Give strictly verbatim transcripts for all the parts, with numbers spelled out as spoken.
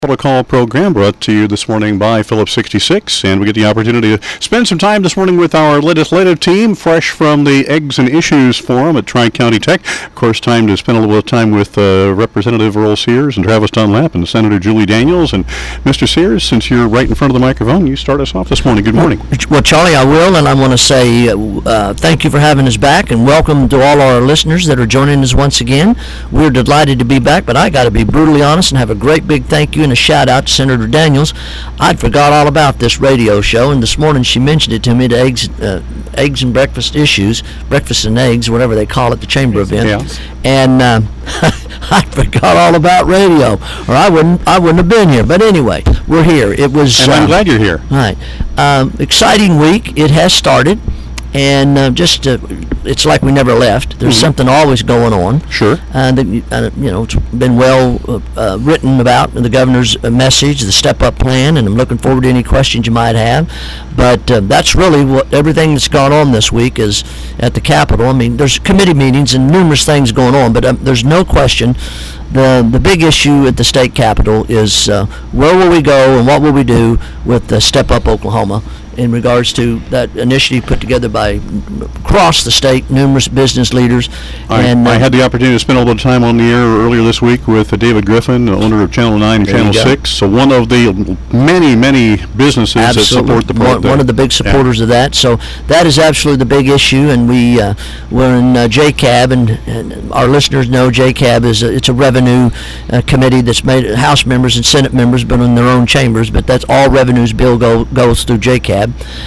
Protocol program brought to you this morning by Phillips sixty-six, and we get the opportunity to spend some time this morning with our legislative team, fresh from the Eggs and Issues Forum at Tri-County Tech. Of course, time to spend a little bit of time with uh, Representative Earl Sears and Travis Dunlap and Senator Julie Daniels. And Mister Sears, since you're right in front of the microphone, you start us off this morning. Good morning. Well, Charlie, I will, and I want to say uh, thank you for having us back, and welcome to all our listeners that are joining us once again. We're delighted to be back, but I got to be brutally honest and have a great big thank you and a shout out to Senator Daniels. I'd forgot all about this radio show, and this morning she mentioned it to me, the eggs, uh, eggs and breakfast issues, breakfast and eggs, whatever they call it, the chamber event. Yeah. And uh, I forgot all about radio, or I wouldn't, I wouldn't have been here. But anyway, we're here. It was. And I'm uh, glad you're here. Right, um, exciting week. It has started. And uh, just, uh, it's like we never left. There's mm-hmm. something always going on. Sure. And, uh, you know, it's been well uh, uh, written about the governor's uh, message, the step-up plan, and I'm looking forward to any questions you might have. But uh, that's really what everything that's gone on this week is at the Capitol. I mean, there's committee meetings and numerous things going on, but um, there's no question the the big issue at the state capitol is uh, where will we go and what will we do with the Step Up Oklahoma in regards to that initiative put together by across the state, numerous business leaders. I, and uh, I had the opportunity to spend a little time on the air earlier this week with uh, David Griffin, the owner of Channel nine and Channel six. So one of the many, many businesses absolutely. that support the program. One, one of the big supporters yeah. of that. So that is absolutely the big issue, and we, uh, we're in uh, J CAB, and, and our listeners know J CAB is a, it's a revenue uh, committee that's made House members and Senate members, but in their own chambers, but that's all revenues bill go, goes through J CAB.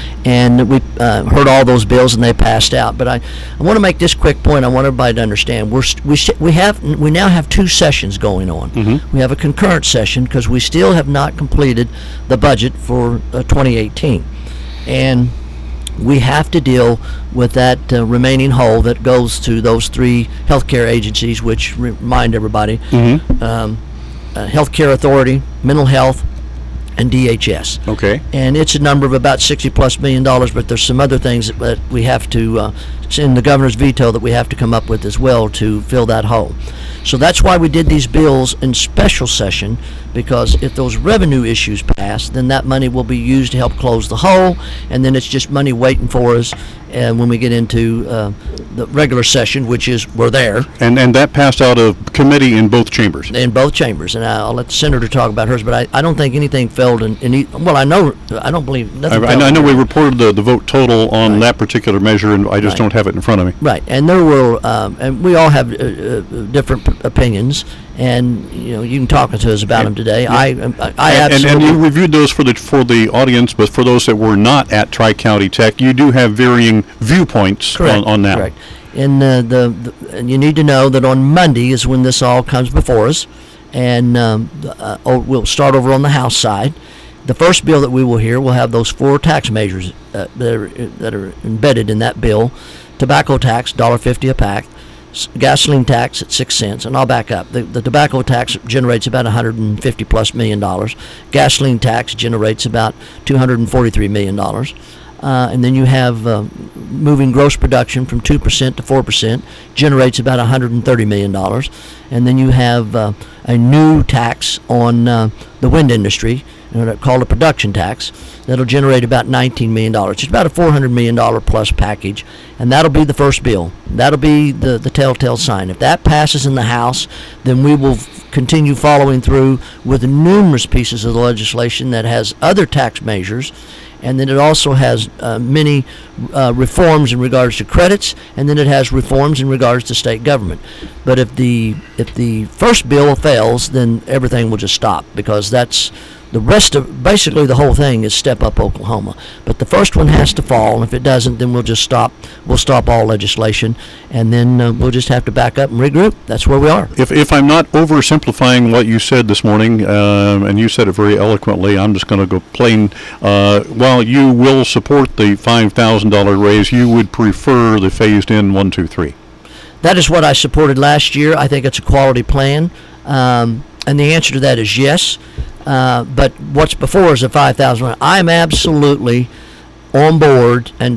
And we uh, heard all those bills and they passed out. But I, I want to make this quick point. I want everybody to understand. We're st- we st- we have we now have two sessions going on. Mm-hmm. We have a concurrent session because we still have not completed the budget for uh, twenty eighteen, and we have to deal with that uh, remaining hole that goes to those three healthcare agencies, which remind everybody: mm-hmm. um, uh, Healthcare Authority, Mental Health, and D H S. Okay. And it's a number of about sixty plus million dollars, but there's some other things that, that we have to, uh, it's in the governor's veto that we have to come up with as well to fill that hole. So that's why we did these bills in special session, because if those revenue issues pass, then that money will be used to help close the hole, and then it's just money waiting for us and when we get into uh, the regular session, which is we're there. And and that passed out of committee in both chambers. In both chambers, and I'll let the senator talk about hers. But I, I don't think anything failed in. in e- well, I know I don't believe nothing. I, I know we reported the, the vote total on right. that particular measure, and I just right. don't have it in front of me. Right, and there were, um, and we all have uh, uh, different p- opinions, and you know you can talk to us about and, them today. Yeah. I, I, I and, absolutely. And, and you reviewed those for the for the audience, but for those that were not at Tri-County Tech, you do have varying viewpoints. Correct, on, on that. Correct. And uh, the, the and you need to know that on Monday is when this all comes before us, and um, uh, oh, we'll start over on the House side. The first bill that we will hear will have those four tax measures uh, that are that are embedded in that bill: tobacco tax, one dollar fifty a pack; gasoline tax at six cents. And I'll back up. The, the tobacco tax generates about one hundred fifty plus million dollars. Gasoline tax generates about two hundred forty-three million dollars. Uh, and then you have uh, moving gross production from two percent to four percent, generates about one hundred thirty million dollars. And then you have uh, a new tax on uh, the wind industry, you know, called a production tax, that'll generate about nineteen million dollars. It's about a four hundred million dollars plus package, and that'll be the first bill. That'll be the, the telltale sign. If that passes in the House, then we will f- continue following through with numerous pieces of the legislation that has other tax measures. And then it also has uh, many uh, reforms in regards to credits, and then it has reforms in regards to state government. But if the if the first bill fails, then everything will just stop, because that's the rest of basically the whole thing is Step Up Oklahoma. But the first one has to fall, and if it doesn't, then we'll just stop. We'll stop all legislation, and then uh, we'll just have to back up and regroup. That's where we are. If if I'm not oversimplifying what you said this morning, um, and you said it very eloquently, I'm just going to go plain. Uh, while you will support the five thousand dollars raise, you would prefer the phased-in one, two, three. That is what I supported last year. I think it's a quality plan, um, and the answer to that is yes. Uh, but what's before is a five thousand. I'm absolutely on board and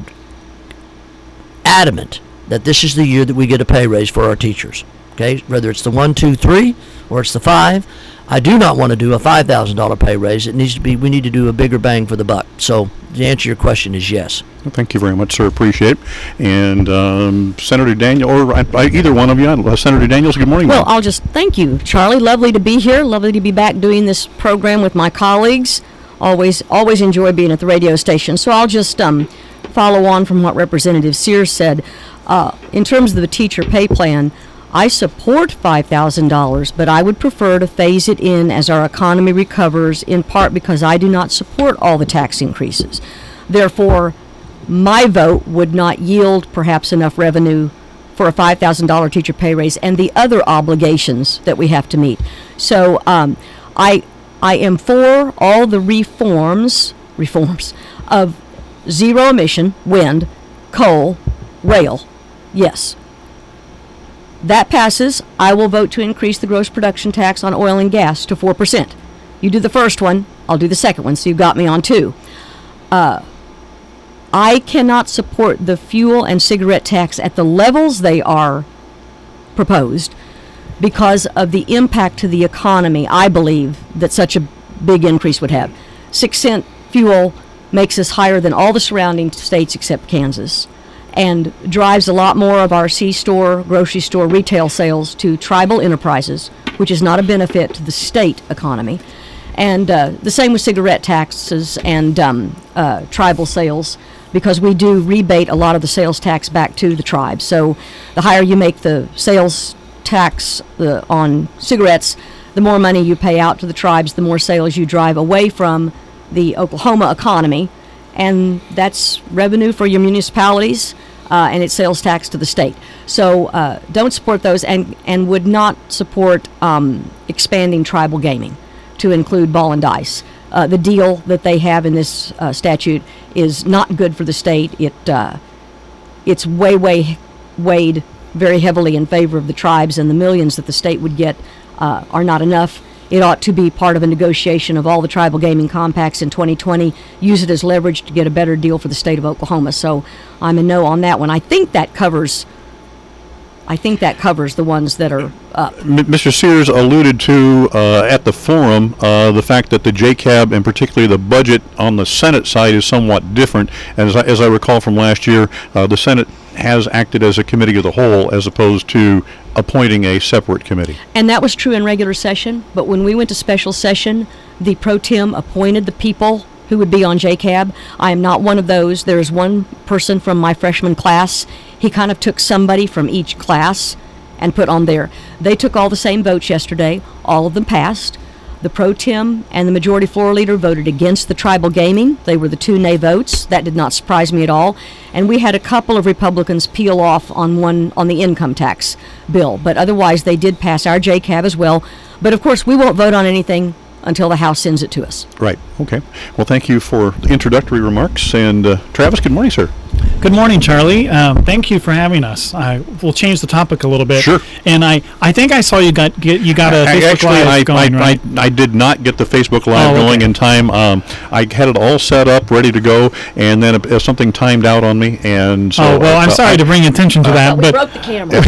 adamant that this is the year that we get a pay raise for our teachers. Okay, whether it's the one, two, three, or it's the five, I do not want to do a five thousand dollars pay raise. It needs to be, we need to do a bigger bang for the buck. So the answer to your question is yes. Well, thank you very much, sir. Appreciate it. And um, Senator Daniel, or I, I, either one of you, uh, Senator Daniels, good morning. Well, ma'am. I'll just thank you, Charlie. Lovely to be here. Lovely to be back doing this program with my colleagues. Always, always enjoy being at the radio station. So I'll just um, follow on from what Representative Sears said. Uh, in terms of the teacher pay plan, I support five thousand dollars, but I would prefer to phase it in as our economy recovers, in part because I do not support all the tax increases. Therefore, my vote would not yield perhaps enough revenue for a five thousand dollars teacher pay raise and the other obligations that we have to meet. So um, I, I am for all the reforms, reforms of zero emission, wind, coal, rail. Yes. That passes, I will vote to increase the gross production tax on oil and gas to four percent. You do the first one, I'll do the second one, so you've got me on two. Uh, I cannot support the fuel and cigarette tax at the levels they are proposed because of the impact to the economy, I believe, that such a big increase would have. Six cent fuel makes us higher than all the surrounding states except Kansas, and drives a lot more of our C-store, grocery store, retail sales to tribal enterprises, which is not a benefit to the state economy. And uh, the same with cigarette taxes and um, uh, tribal sales, because we do rebate a lot of the sales tax back to the tribes. So the higher you make the sales tax uh, on cigarettes, the more money you pay out to the tribes, the more sales you drive away from the Oklahoma economy. And that's revenue for your municipalities, uh, and it's sales tax to the state. So uh, don't support those, and, and would not support um, expanding tribal gaming to include ball and dice. Uh, the deal that they have in this uh, statute is not good for the state. It uh, it's way, way weighed very heavily in favor of the tribes, and the millions that the state would get uh, are not enough. It ought to be part of a negotiation of all the tribal gaming compacts in twenty twenty, use it as leverage to get a better deal for the state of Oklahoma. So I'm a no on that one. I think that covers I think that covers the ones that are up. M- Mister Sears alluded to uh, at the forum uh, the fact that the J C A B, and particularly the budget on the Senate side, is somewhat different. And as I, as I recall from last year, uh, the Senate has acted as a committee of the whole as opposed to appointing a separate committee. And that was true in regular session, but when we went to special session, the pro tem appointed the people who would be on J C A B. I am not one of those. There is one person from my freshman class. He kind of took somebody from each class and put on there. They took all the same votes yesterday. All of them passed. The pro tem and the majority floor leader voted against the tribal gaming. They were the two nay votes. That did not surprise me at all. And we had a couple of Republicans peel off on one on the income tax bill, but otherwise they did pass our J C A B as well. But of course we won't vote on anything until the House sends it to us. Right. Okay. Well, thank you for the introductory remarks. And uh, Travis, good morning, sir. Good morning, Charlie. Um, thank you for having us. I will change the topic a little bit. Sure. And I, I think I saw you got get, you got a I, Facebook actually, Live I, going, I, right? I, I did not get the Facebook Live Oh, going okay. in time. Um, I had it all set up, ready to go, and then uh, something timed out on me. And so oh well, I'm uh, sorry I, to bring attention to that, But we but broke the camera.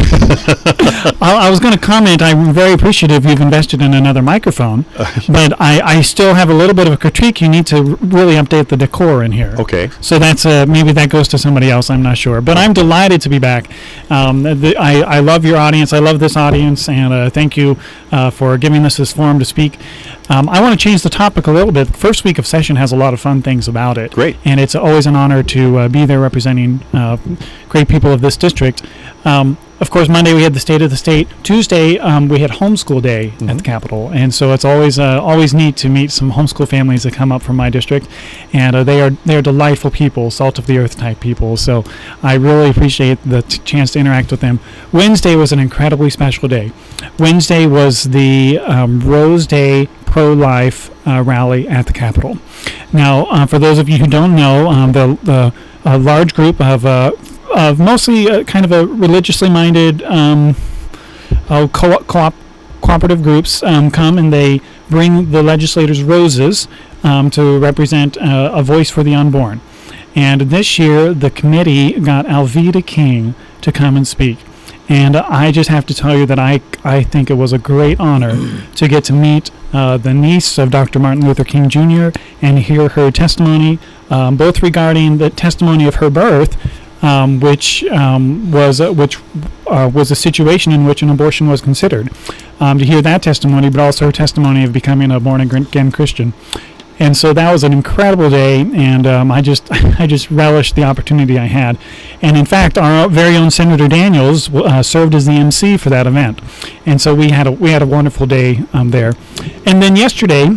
I, I was going to comment. I'm very appreciative you've invested in another microphone, but I, I still have a little bit of a critique. You need to r- really update the decor in here. Okay. So that's uh, maybe that goes to somebody else. I'm not sure, but I'm delighted to be back. Um, the, I I love your audience. I love this audience, and uh, thank you uh, for giving us this forum to speak. Um, I want to change the topic a little bit. The first week of session has a lot of fun things about it. Great. And it's always an honor to uh, be there representing uh, great people of this district. Um, of course, Monday we had the State of the State. Tuesday um, we had Homeschool Day Mm-hmm. at the Capitol, and so it's always uh, always neat to meet some homeschool families that come up from my district, and uh, they are they are delightful people, salt of the earth type people. So I really appreciate the t- chance to interact with them. Wednesday was an incredibly special day. Wednesday was the um, Rose Day pro-life uh, rally at the Capitol. Now, uh, for those of you who don't know, um, the the a large group of uh, of mostly uh, kind of a religiously minded um, uh, co- co- cooperative groups um, come and they bring the legislators roses um, to represent uh, a voice for the unborn. And this year, the committee got Alveda King to come and speak. And I just have to tell you that I, I think it was a great honor to get to meet uh, the niece of Doctor Martin Luther King Junior and hear her testimony, um, both regarding the testimony of her birth, um, which um, was uh, which uh, was a situation in which an abortion was considered. Um, to hear that testimony, but also her testimony of becoming a born-again Christian. And so that was an incredible day, and um, I just I just relished the opportunity I had. And in fact, our very own Senator Daniels uh, served as the M C for that event, and so we had a we had a wonderful day um, there. And then yesterday,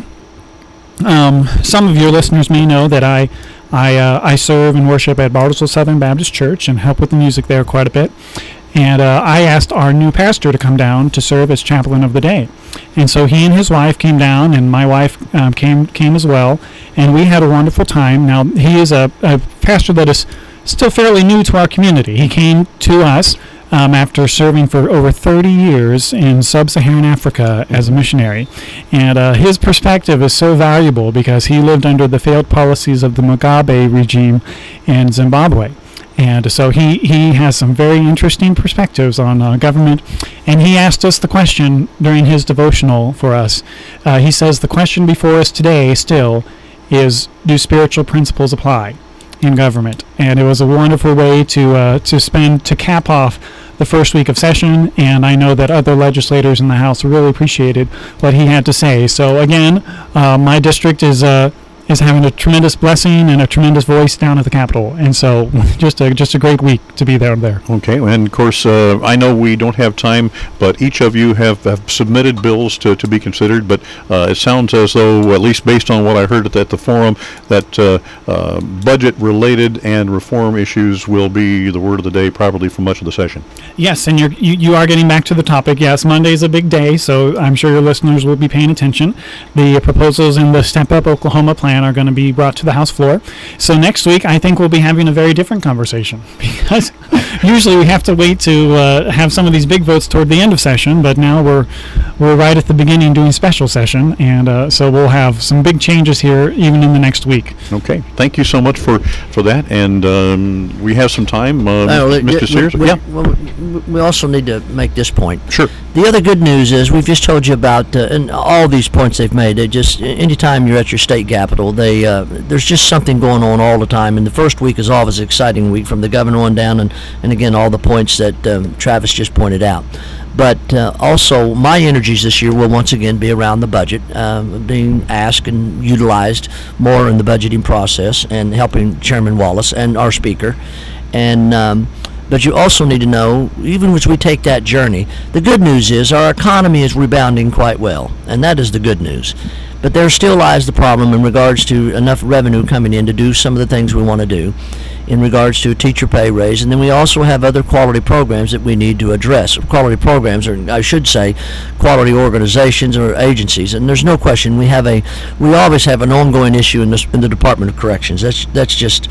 um, some of your listeners may know that I I uh, I serve and worship at Bartlesville Southern Baptist Church and help with the music there quite a bit. And uh, I asked our new pastor to come down to serve as chaplain of the day. And so he and his wife came down, and my wife um, came came as well, and we had a wonderful time. Now, he is a, a pastor that is still fairly new to our community. He came to us um, after serving for over thirty years in sub-Saharan Africa as a missionary. And uh, his perspective is so valuable because he lived under the failed policies of the Mugabe regime in Zimbabwe. And so he, he has some very interesting perspectives on uh, government. And he asked us the question during his devotional for us. Uh, he says, the question before us today still is, do spiritual principles apply in government? And it was a wonderful way to uh, to spend, to cap off the first week of session. And I know that other legislators in the House really appreciated what he had to say. So again, uh, my district is... Uh, is having a tremendous blessing and a tremendous voice down at the Capitol, and so just a just a great week to be there. There. Okay, and of course, uh, I know we don't have time, but each of you have, have submitted bills to, to be considered. But uh, it sounds as though, at least based on what I heard at, at the forum, that uh, uh, budget-related and reform issues will be the word of the day, probably for much of the session. Yes, and you're, you you are getting back to the topic. Yes, Monday is a big day, so I'm sure your listeners will be paying attention. The proposals in the Step Up Oklahoma plan are going to be brought to the House floor. So next week, I think we'll be having a very different conversation, because usually we have to wait to uh, have some of these big votes toward the end of session, but now we're we're right at the beginning doing special session, and uh, so we'll have some big changes here even in the next week. Okay, thank you so much for, for that, and um, we have some time, uh, Oh, Mister we- Sears. we- Yeah, well, we- we also need to make this point. sure. The other good news is we've just told you about, uh, and all these points they've made. They just anytime you're at your state capitol, they uh, there's just something going on all the time. And the first week is always an exciting week, from the governor on down, and and again all the points that um, Travis just pointed out. But uh, also, my energies this year will once again be around the budget, um, being asked and utilized more in the budgeting process, and helping Chairman Wallace and our speaker, and. Um, But you also need to know, even as we take that journey, the good news is our economy is rebounding quite well, and that is the good news. But there still lies the problem in regards to enough revenue coming in to do some of the things we want to do in regards to a teacher pay raise. And then we also have other quality programs that we need to address. Quality programs, or I should say, quality organizations or agencies. And there's no question we have a, we always have an ongoing issue in, this, in the Department of Corrections. That's that's just.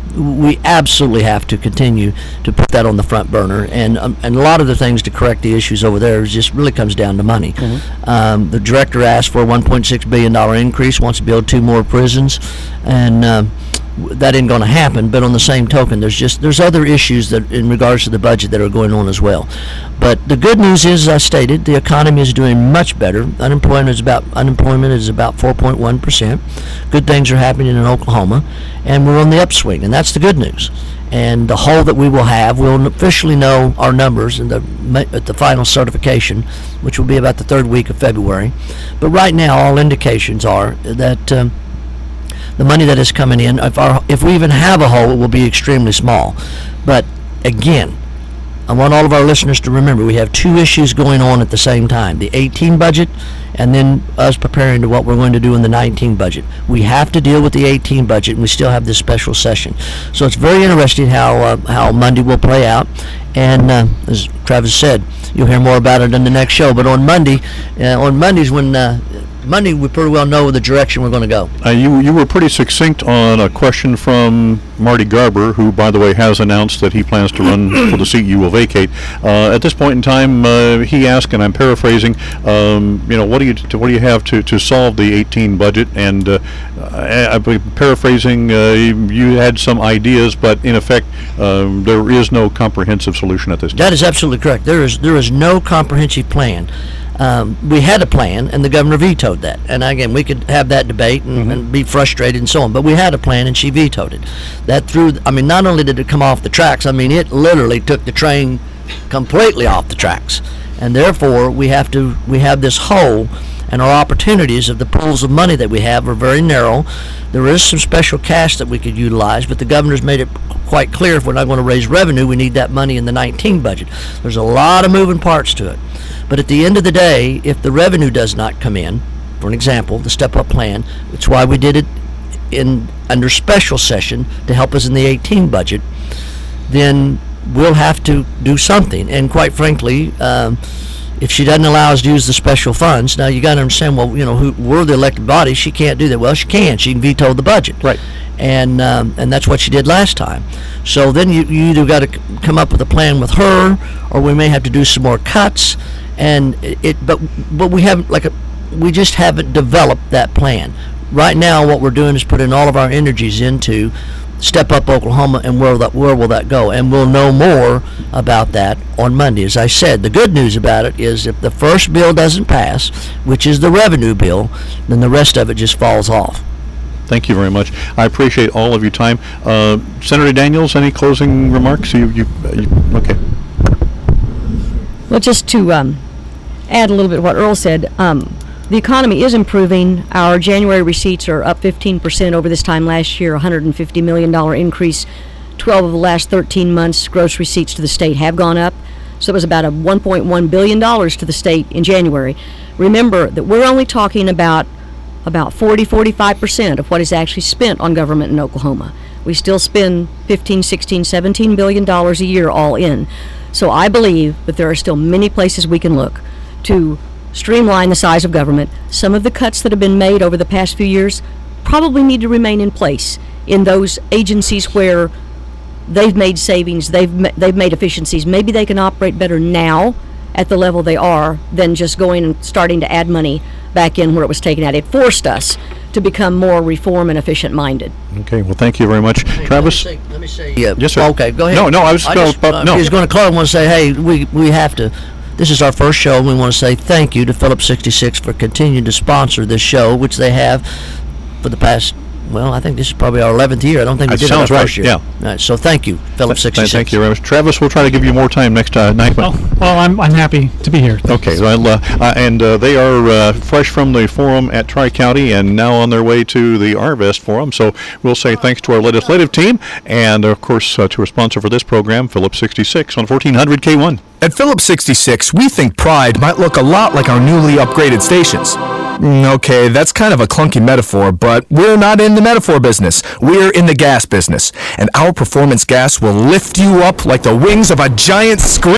We absolutely have to continue to put that on the front burner, and um, and a lot of the things to correct the issues over there is just really comes down to money. Mm-hmm. Um, the director asked for a one point six billion dollars increase, wants to build two more prisons, and um, that ain't going to happen. But on the same token, there's just there's other issues that in regards to the budget that are going on as well. But the good news is, as I stated, the economy is doing much better. Unemployment is about unemployment is about four point one percent. Good things are happening in Oklahoma, and we're on the upswing, and that's the good news. And the hole that we will have, we'll officially know our numbers in the at the final certification, which will be about the third week of February. But right now, all indications are that um, the money that is coming in, if our if we even have a hole, it will be extremely small. But again, I want all of our listeners to remember we have two issues going on at the same time: the eighteen budget, and then us preparing to what we're going to do in the nineteen budget. We have to deal with the eighteen budget, and we still have this special session. So it's very interesting how uh, how Monday will play out. And uh, as Travis said, you'll hear more about it in the next show. But on Monday, uh, on Mondays when uh, Monday we pretty well know the direction we're going to go. Uh, you you were pretty succinct on a question from Marty Garber, who, by the way, has announced that he plans to run for the seat you will vacate. Uh, at this point in time, uh, he asked, and I'm paraphrasing, um, you know, what do you what do you have to, to solve the eighteen budget? And uh, I, I'm paraphrasing, uh, you had some ideas, but in effect, um, there is no comprehensive solution at this time. That is absolutely correct. There is there is no comprehensive plan. Um, we had a plan, and the governor vetoed that. And again, we could have that debate and, mm-hmm. and be frustrated and so on. But we had a plan, and she vetoed it. That threw. I mean, not only did it come off the tracks. I mean, it literally took the train completely off the tracks. And therefore, we have to. We have this hole, and our opportunities of the pools of money that we have are very narrow. There is some special cash that we could utilize, but the governor's made it quite clear if we're not going to raise revenue, we need that money in the nineteen budget. There's a lot of moving parts to it. But at the end of the day, if the revenue does not come in, for an example, the step-up plan, it's why we did it in under special session to help us in the eighteen budget, then we'll have to do something. And quite frankly, um, if she doesn't allow us to use the special funds, now you got to understand, well, you know, who, we're the elected body, she can't do that. Well, she can. She can veto the budget. Right. And um, and that's what she did last time. So then you, you either got to c- come up with a plan with her, or we may have to do some more cuts. And it, it but but we haven't like a, we just haven't developed that plan. Right now, what we're doing is putting all of our energies into Step Up Oklahoma, and where that where will that go? And we'll know more about that on Monday. As I said, the good news about it is if the first bill doesn't pass, which is the revenue bill, then the rest of it just falls off. Thank you very much. I appreciate all of your time. Uh, Senator Daniels, any closing remarks? You, you, you okay? Well, just to um, add a little bit to what Earl said, um, the economy is improving. Our January receipts are up fifteen percent over this time last year, one hundred fifty million dollars increase. twelve of the last thirteen months, gross receipts to the state have gone up. So it was about a one point one billion dollars to the state in January. Remember that we're only talking about about forty, forty-five percent of what is actually spent on government in Oklahoma. We still spend fifteen, sixteen, seventeen billion dollars a year all in. So I believe that there are still many places we can look to streamline the size of government. Some of the cuts that have been made over the past few years probably need to remain in place in those agencies where they've made savings, they've ma- they've made efficiencies. Maybe they can operate better now at the level they are than just going and starting to add money back in where it was taken out. It forced us to become more reform and efficient minded. Okay, well, thank you very much. Hey, Travis? Let me say, let me say yeah, yes, sir. Okay, go ahead. No, no, I was I going just, to, uh, no. He's going to close. I want to say, hey, we, we have to, this is our first show, and we want to say thank you to Phillips sixty-six for continuing to sponsor this show, which they have for the past, well, I think this is probably our eleventh year. I don't think we That did it our sounds right, first year. yeah. All right, so thank you, Phillips Th- sixty-six. Thank you very much. Travis, we'll try to give you more time next uh, night. Well, well, I'm I'm happy to be here. Okay, well, uh, uh, and uh, they are uh, fresh from the forum at Tri-County and now on their way to the Arvest Forum. So we'll say thanks to our legislative team and, of course, uh, to our sponsor for this program, Phillips sixty-six on fourteen hundred K one. At Phillips sixty-six, we think Pride might look a lot like our newly upgraded stations. Mm, Okay, that's kind of a clunky metaphor, but we're not in the metaphor business. We're in the gas business, and our performance gas will lift you up like the wings of a giant scream.